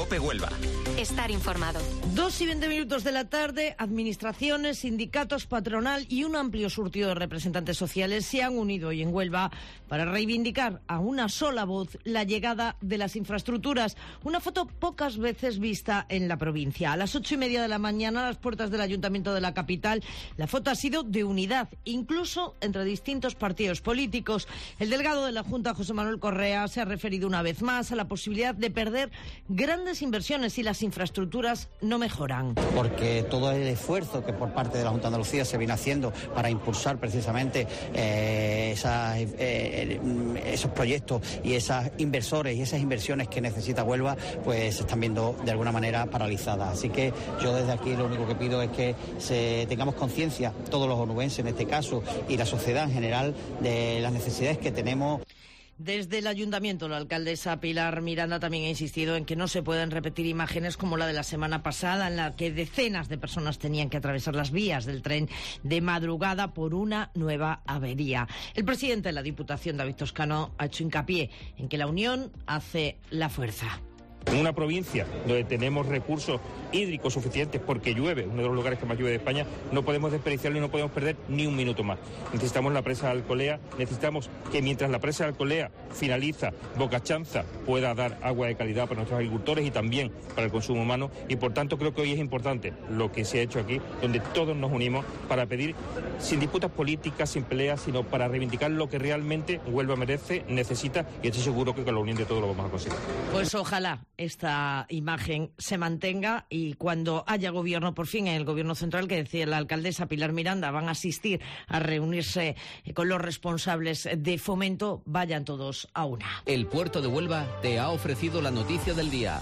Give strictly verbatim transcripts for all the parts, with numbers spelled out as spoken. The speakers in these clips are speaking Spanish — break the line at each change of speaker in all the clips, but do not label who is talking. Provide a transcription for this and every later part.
COPE Huelva.
Estar informado.
Dos y veinte minutos de la tarde, administraciones, sindicatos, patronal y un amplio surtido de representantes sociales se han unido hoy en Huelva para reivindicar a una sola voz la llegada de las infraestructuras. Una foto pocas veces vista en la provincia. A las ocho y media de la mañana, a las puertas del Ayuntamiento de la capital, la foto ha sido de unidad, incluso entre distintos partidos políticos. El delegado de la Junta, José Manuel Correa, se ha referido una vez más a la posibilidad de perder grandes inversiones si las infraestructuras no mejoran.
Porque todo el esfuerzo que por parte de la Junta de Andalucía se viene haciendo para impulsar precisamente eh, esas, eh, esos proyectos y esos inversores y esas inversiones que necesita Huelva, pues se están viendo de alguna manera paralizadas. Así que yo desde aquí lo único que pido es que se, tengamos conciencia, todos los onubenses en este caso y la sociedad en general, de las necesidades que tenemos.
Desde el Ayuntamiento, la alcaldesa Pilar Miranda también ha insistido en que no se pueden repetir imágenes como la de la semana pasada, en la que decenas de personas tenían que atravesar las vías del tren de madrugada por una nueva avería. El presidente de la Diputación, David Toscano, ha hecho hincapié en que la unión hace la fuerza.
En una provincia donde tenemos recursos hídricos suficientes porque llueve, uno de los lugares que más llueve de España, no podemos desperdiciarlo y no podemos perder ni un minuto más. Necesitamos la presa de Alcolea, necesitamos que mientras la presa de Alcolea finaliza, Bocachanza pueda dar agua de calidad para nuestros agricultores y también para el consumo humano, y por tanto creo que hoy es importante lo que se ha hecho aquí, donde todos nos unimos para pedir, sin disputas políticas, sin peleas, sino para reivindicar lo que realmente Huelva merece, necesita, y estoy seguro que con la unión de todos lo vamos a conseguir.
Pues ojalá esta imagen se mantenga y cuando haya gobierno, por fin en el gobierno central, que decía la alcaldesa Pilar Miranda, van a asistir a reunirse con los responsables de Fomento, vayan todos a una.
El Puerto de Huelva te ha ofrecido la noticia del día.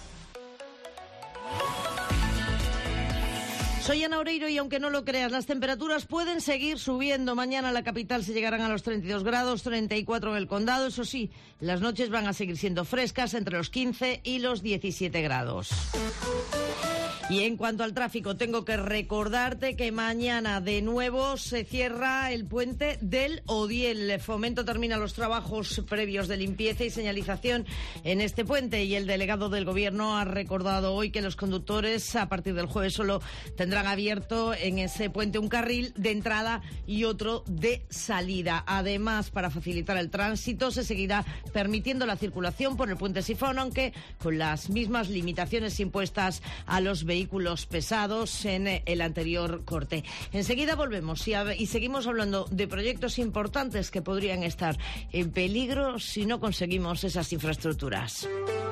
Soy Ana Oreiro y aunque no lo creas, las temperaturas pueden seguir subiendo. Mañana en la capital se llegarán a los treinta y dos grados, treinta y cuatro en el condado. Eso sí, las noches van a seguir siendo frescas entre los quince y los diecisiete grados. Y en cuanto al tráfico, tengo que recordarte que mañana de nuevo se cierra el puente del Odiel. Fomento termina los trabajos previos de limpieza y señalización en este puente y el delegado del Gobierno ha recordado hoy que los conductores a partir del jueves solo tendrán abierto en ese puente un carril de entrada y otro de salida. Además, para facilitar el tránsito, se seguirá permitiendo la circulación por el puente Sifón, aunque con las mismas limitaciones impuestas a los vehículos vehículos pesados en el anterior corte. Enseguida volvemos y, a, y seguimos hablando de proyectos importantes que podrían estar en peligro si no conseguimos esas infraestructuras.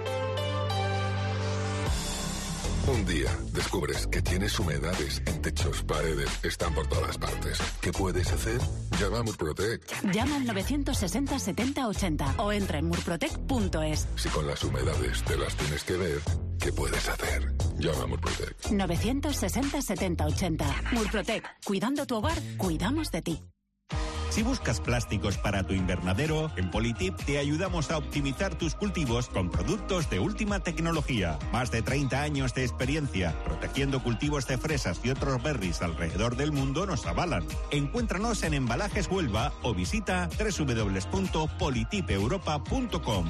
Un día descubres que tienes humedades en techos, paredes, están por todas partes. ¿Qué puedes hacer? Llama a Murprotec.
Llama al novecientos sesenta setenta ochenta o entra en murprotec punto es.
Si con las humedades te las tienes que ver, ¿qué puedes hacer? Llama a Murprotec.
novecientos sesenta setenta ochenta. Murprotec. Cuidando tu hogar, cuidamos de ti.
Si buscas plásticos para tu invernadero, en Politip te ayudamos a optimizar tus cultivos con productos de última tecnología. Más de treinta años de experiencia protegiendo cultivos de fresas y otros berries alrededor del mundo nos avalan. Encuéntranos en Embalajes Huelva o visita doble u doble u doble u punto politip europa punto com.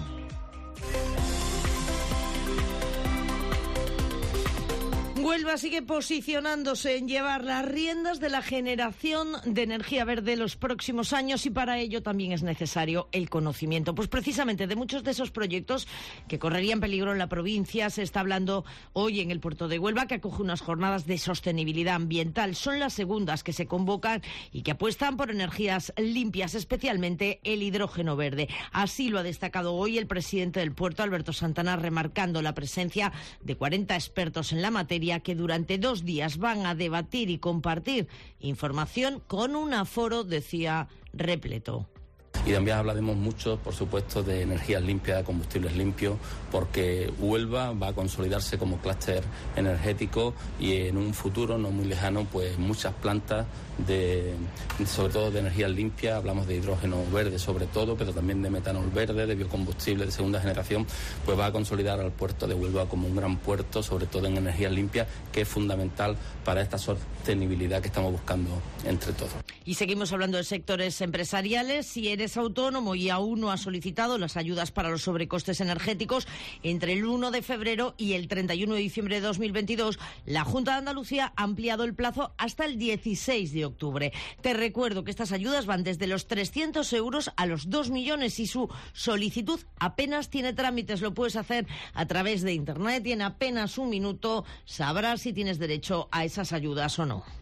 Huelva sigue posicionándose en llevar las riendas de la generación de energía verde los próximos años y para ello también es necesario el conocimiento. Pues precisamente de muchos de esos proyectos que correrían peligro en la provincia se está hablando hoy en el puerto de Huelva, que acoge unas jornadas de sostenibilidad ambiental. Son las segundas que se convocan y que apuestan por energías limpias, especialmente el hidrógeno verde. Así lo ha destacado hoy el presidente del puerto, Alberto Santana, remarcando la presencia de cuarenta expertos en la materia que durante dos días van a debatir y compartir información con un aforo, decía, repleto.
Y también hablaremos mucho, por supuesto, de energías limpias, de combustibles limpios, porque Huelva va a consolidarse como clúster energético y en un futuro no muy lejano, pues muchas plantas de, sobre todo de energías limpias, hablamos de hidrógeno verde sobre todo, pero también de metanol verde, de biocombustible de segunda generación, pues va a consolidar al puerto de Huelva como un gran puerto, sobre todo en energías limpias, que es fundamental para esta sostenibilidad que estamos buscando entre todos.
Y seguimos hablando de sectores empresariales. Si eres autónomo y aún no has solicitado las ayudas para los sobrecostes energéticos, entre el uno de febrero y el treinta y uno de diciembre de dos mil veintidós, la Junta de Andalucía ha ampliado el plazo hasta el dieciséis de octubre. Te recuerdo que estas ayudas van desde los trescientos euros a los dos millones y su solicitud apenas tiene trámites. Lo puedes hacer a través de Internet y en apenas un minuto sabrás si tienes derecho a esas ayudas o no.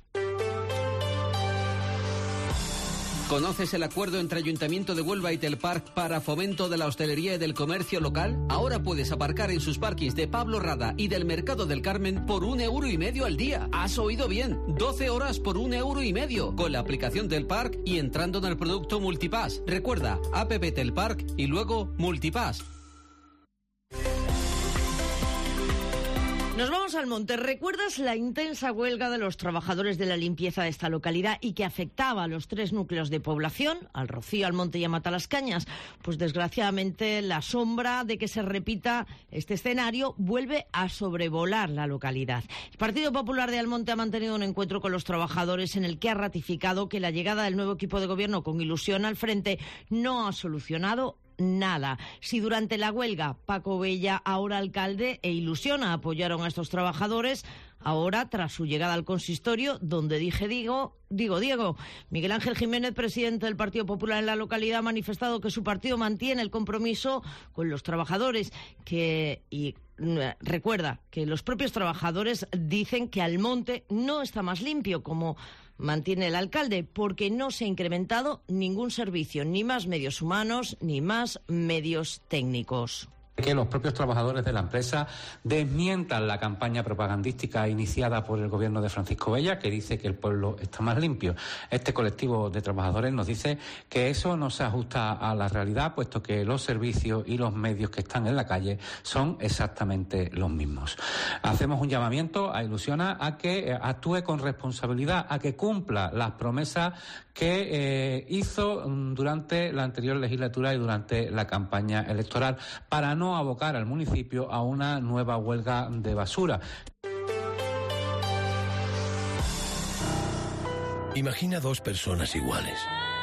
¿Conoces el acuerdo entre Ayuntamiento de Huelva y Telparc para fomento de la hostelería y del comercio local? Ahora puedes aparcar en sus parkings de Pablo Rada y del Mercado del Carmen por un euro y medio al día. ¿Has oído bien? doce horas por un euro y medio. Con la aplicación Telparc y entrando en el producto Multipass. Recuerda, app Telparc y luego Multipass.
Nos vamos al monte. ¿Recuerdas la intensa huelga de los trabajadores de la limpieza de esta localidad y que afectaba a los tres núcleos de población, al Rocío, al Monte y a Matalascañas? Pues desgraciadamente la sombra de que se repita este escenario vuelve a sobrevolar la localidad. El Partido Popular de Almonte ha mantenido un encuentro con los trabajadores en el que ha ratificado que la llegada del nuevo equipo de gobierno con ilusión al frente no ha solucionado nada. Si durante la huelga Paco Bella, ahora alcalde, e Ilusiona apoyaron a estos trabajadores, ahora, tras su llegada al consistorio, donde dije digo, digo Diego, Miguel Ángel Jiménez, presidente del Partido Popular en la localidad, ha manifestado que su partido mantiene el compromiso con los trabajadores, que y recuerda que los propios trabajadores dicen que Almonte no está más limpio, como mantiene el alcalde, porque no se ha incrementado ningún servicio, ni más medios humanos, ni más medios técnicos.
Que los propios trabajadores de la empresa desmientan la campaña propagandística iniciada por el gobierno de Francisco Bella, que dice que el pueblo está más limpio. Este colectivo de trabajadores nos dice que eso no se ajusta a la realidad, puesto que los servicios y los medios que están en la calle son exactamente los mismos. Hacemos un llamamiento a Ilusiona a que actúe con responsabilidad, a que cumpla las promesas que eh, hizo durante la anterior legislatura y durante la campaña electoral, para no abocar al municipio a una nueva huelga de basura.
Imagina dos personas iguales,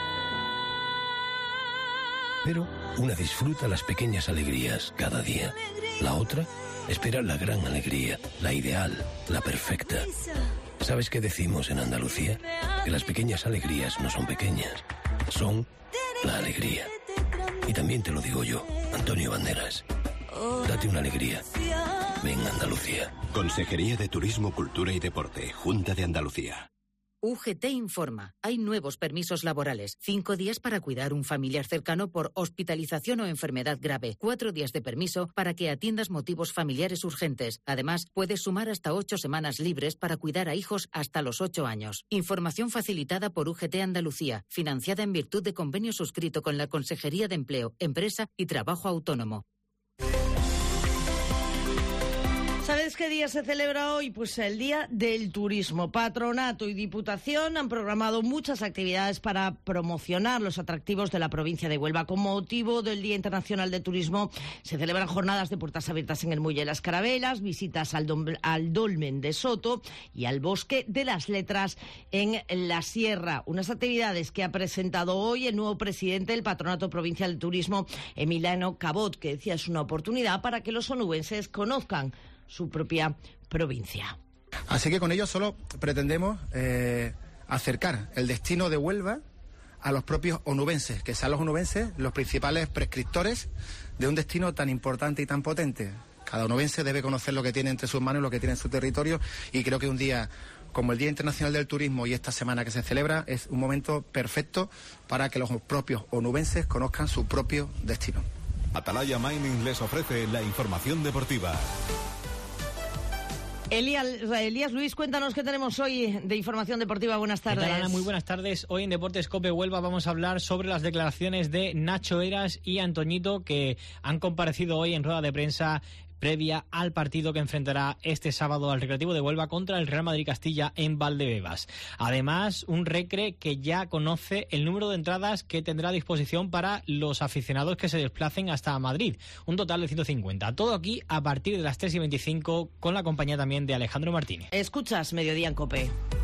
pero una disfruta las pequeñas alegrías cada día, la otra espera la gran alegría, la ideal, la perfecta. ¿Sabes qué decimos en Andalucía? Que las pequeñas alegrías no son pequeñas, son la alegría. Y también te lo digo yo, Antonio Banderas. Date una alegría. Ven Andalucía.
Consejería de Turismo, Cultura y Deporte, Junta de Andalucía.
U G T informa. Hay nuevos permisos laborales. Cinco días para cuidar un familiar cercano por hospitalización o enfermedad grave. Cuatro días de permiso para que atiendas motivos familiares urgentes. Además, puedes sumar hasta ocho semanas libres para cuidar a hijos hasta los ocho años. Información facilitada por U G T Andalucía, financiada en virtud de convenio suscrito con la Consejería de Empleo, Empresa y Trabajo Autónomo.
¿Sabes qué día se celebra hoy? Pues el Día del Turismo. Patronato y Diputación han programado muchas actividades para promocionar los atractivos de la provincia de Huelva. Con motivo del Día Internacional del Turismo se celebran jornadas de puertas abiertas en el Muelle de las Carabelas, visitas al, dom- al Dolmen de Soto y al Bosque de las Letras en la Sierra. Unas actividades que ha presentado hoy el nuevo presidente del Patronato Provincial de Turismo, Emiliano Cabot, que decía es una oportunidad para que los onubenses conozcan su propia provincia.
Así que con ello solo pretendemos eh, acercar el destino de Huelva a los propios onubenses, que sean los onubenses los principales prescriptores de un destino tan importante y tan potente. Cada onubense debe conocer lo que tiene entre sus manos, lo que tiene en su territorio, y creo que un día como el Día Internacional del Turismo y esta semana que se celebra es un momento perfecto para que los propios onubenses conozcan su propio destino.
Atalaya Mining les ofrece la información deportiva.
Elías, Elías Luis, cuéntanos qué tenemos hoy de información deportiva. Buenas tardes.
¿Qué tal, Ana? Muy buenas tardes. Hoy en Deportes Cope Huelva vamos a hablar sobre las declaraciones de Nacho Heras y Antoñito, que han comparecido hoy en rueda de prensa previa al partido que enfrentará este sábado al Recreativo de Huelva contra el Real Madrid Castilla en Valdebebas. Además, un Recre que ya conoce el número de entradas que tendrá a disposición para los aficionados que se desplacen hasta Madrid, un total de ciento cincuenta. Todo aquí a partir de las tres y veinticinco con la compañía también de Alejandro Martínez.
Escuchas Mediodía en COPE.